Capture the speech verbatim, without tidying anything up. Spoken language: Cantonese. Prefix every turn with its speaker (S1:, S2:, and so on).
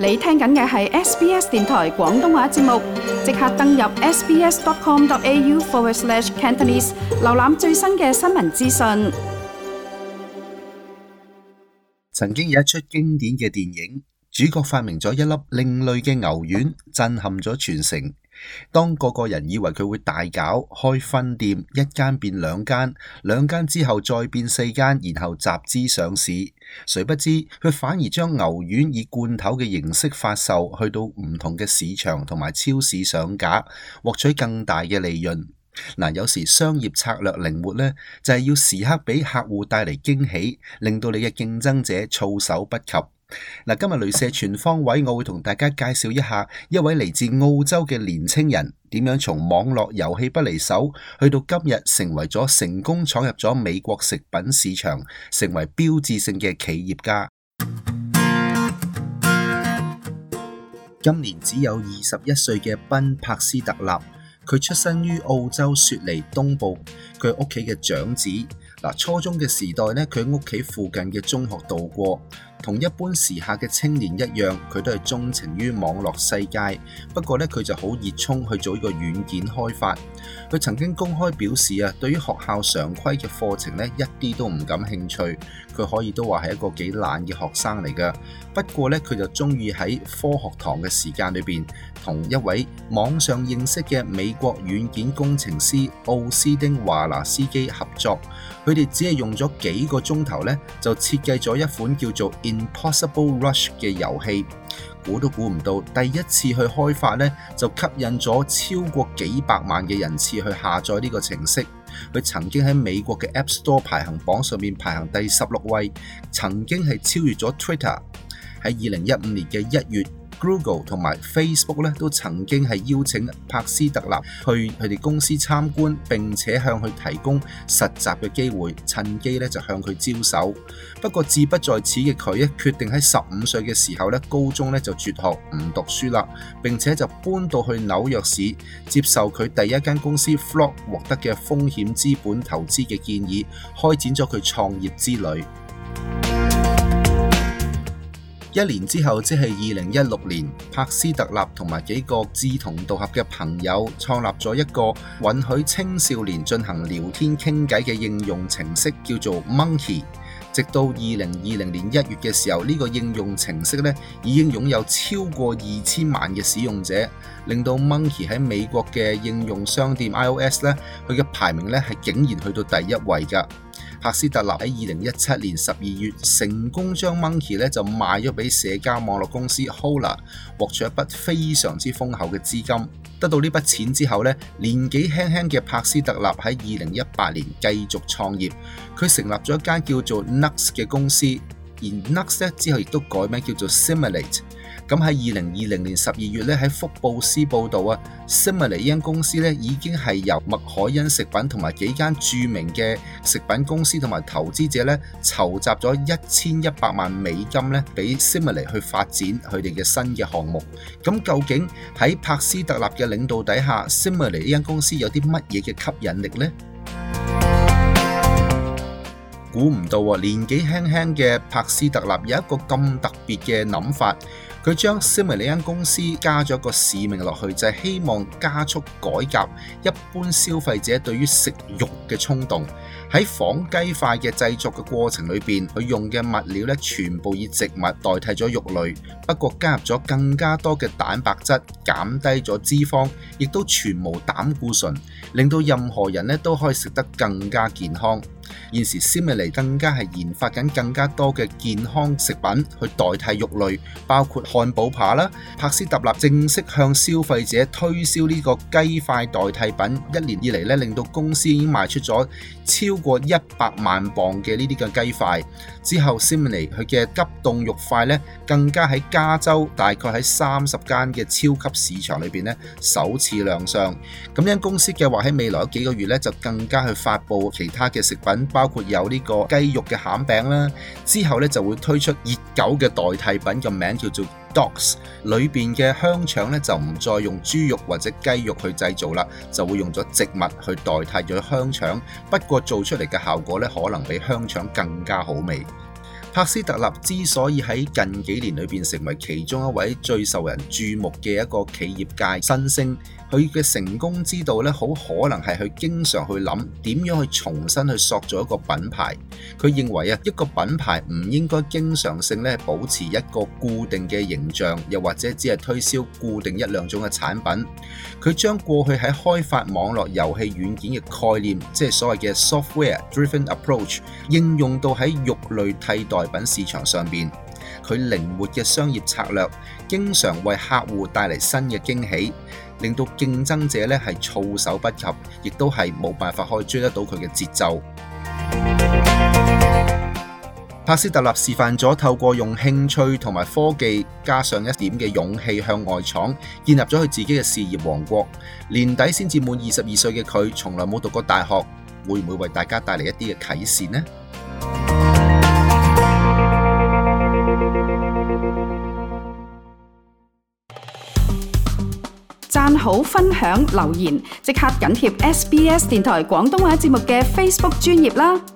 S1: 你聽緊嘅係 S B S 電台廣東話節目，即刻登入 sbs.com.au forward slash Cantonese， 瀏覽最新嘅新聞資訊。
S2: 曾經有一出經典嘅電影，主角發明咗一粒另類嘅牛丸，震撼咗全城。當個個人以為佢會大搞開分店，一間變兩間，兩間之後再變四間，然後集資上市，誰不知佢反而將牛丸以罐頭嘅形式發售，去到唔同嘅市場同埋超市上架，獲取更大嘅利潤。嗱，有時商業策略靈活呢，就係要時刻俾客戶帶嚟驚喜，令到你嘅競爭者措手不及。嗱，今日鐳射全方位，我會同大家介紹一下一位嚟自澳洲嘅年青人點樣從網絡遊戲不離手，去到今日成為咗成功闖入咗美國食品市場，成為標誌性嘅企業家。今年只有二十一歲嘅賓柏斯特納，佢出生於澳洲雪梨東部，佢屋企嘅長子。嗱，初中嘅時代呢，佢喺屋企附近嘅中學度過。同一般時下嘅青年一樣，佢都係鍾情於網絡世界。不過咧，佢就好熱衷去做呢個軟件開發。佢曾經公開表示啊，對於學校常規嘅課程咧，一啲都唔感興趣。佢可以都話係一個幾懶嘅學生嚟㗎。不過咧，佢就鍾意喺科學堂嘅時間裏邊，同一位網上認識嘅美國軟件工程師奧斯丁華拿斯基合作。佢哋只係用咗幾個鐘頭咧，就設計咗一款叫做 Impossible Rush 嘅遊戲。估都估唔到，第一次去開發呢，就吸引咗超過幾百萬嘅人次去下載呢個程式。佢曾經喺美國嘅 App Store 排行榜上面排行第十六位，曾經係超越咗 Twitter。喺二零一五年嘅一月，Google 同埋 Facebook 咧都曾經係邀請柏斯特納去佢哋公司參觀，並且向佢提供實習嘅機會，趁機咧就向佢招手。不過志不在此嘅佢咧，決定喺十五歲嘅時候咧，高中咧就輟學唔讀書啦，並且就搬到去紐約市，接受佢第一間公司 Flock 獲得嘅風險資本投資嘅建議，開展咗佢創業之旅。一年之後，即係二零一六年，柏斯特納同埋幾個志同道合嘅朋友創立咗一個允許青少年進行聊天傾偈嘅應用程式，叫做 Monkey。直到二零二零年一月嘅時候，呢個應用程式咧已經擁有超過二千萬嘅使用者，令到 Monkey 喺美國嘅應用商店 iOS 咧，佢嘅排名咧係竟然去到第一位㗎。柏斯特納喺二零一七年十二月成功將 Monkey 咧就賣咗俾社交網絡公司 Hola， 獲取一筆非常之豐厚嘅資金。得到呢筆錢之後咧，年紀輕輕嘅柏斯特納喺二零一八年繼續創業，佢成立咗一間叫做 Nux 嘅公司，而 Nux 咧之後亦都改名叫做 Simulate。咁喺二零二零年十二月咧，喺福布斯報道啊 Simulate 呢間公司咧已經係由麥凱恩食品同埋幾間著名嘅食品公司同埋投資者咧籌集咗一千一百萬美金咧，俾 Simulate 去發展佢哋嘅新嘅項目。咁究竟喺柏斯特納嘅領導底下 Simulate 呢間公司有啲乜嘢嘅吸引力呢？估唔到啊，年紀輕輕嘅柏斯特納有一個咁特別嘅諗法。佢將 Simulate 呢間公司加咗個使命落去，就係希望加速改革一般消費者對於食肉嘅衝動。喺仿雞塊嘅製作嘅過程裏邊，佢用嘅物料咧全部以植物代替咗肉類，不過加入咗更加多嘅蛋白質，減低咗脂肪，亦都全無膽固醇，令到任何人咧都可以食得更加健康。現時 Simulate 更加係研發緊更加多嘅健康食品去代替肉類，包括漢堡扒啦。柏斯特納正式向消費者推銷呢個雞塊代替品，一年以嚟咧令到公司已經賣出咗超過一百萬磅嘅呢啲嘅雞塊。之後 Simulate 佢嘅急凍肉塊咧，更加喺加州大概喺三十間嘅超級市場裏邊咧首次亮相。咁間公司計劃喺未來幾個月咧就更加去發布其他嘅食品，包括有呢個雞肉嘅餡餅啦。之後咧就會推出熱狗嘅代替品，個名叫做 Dogs， 裏邊嘅香腸咧就唔再用豬肉或者雞肉去製造啦，就會用咗植物去代替咗香腸。不過做出嚟嘅效果咧，可能比香腸更加好味。 帕斯特納之所以喺近幾年裏邊成為其中一位最受人注目嘅一個企業界新星，佢嘅成功之道咧，好可能係佢經常去諗點樣去重新去塑造一個品牌。佢認為啊，一個品牌唔應該經常性咧保持一個固定嘅形象，又或者只係推銷固定一兩種嘅產品。佢將過去喺開發網絡遊戲軟件嘅概念，即係所謂嘅 software-driven approach， 應用到喺肉類替代品市場上邊。佢靈活嘅商業策略，經常為客戶帶嚟新嘅驚喜，令到競爭者咧係措手不及，亦都係冇辦法可以追得到佢嘅節奏。帕斯特納示範咗透過用興趣同埋科技加上一點嘅勇氣向外闖，建立咗佢自己嘅事業王國。年底先至滿二十二歲嘅佢，從來冇讀過大學，會唔會為大家帶嚟一啲嘅啟示呢？
S1: 讚好、分享、留言，即刻緊貼 S B S 電台廣東話節目嘅 Facebook 專頁啦！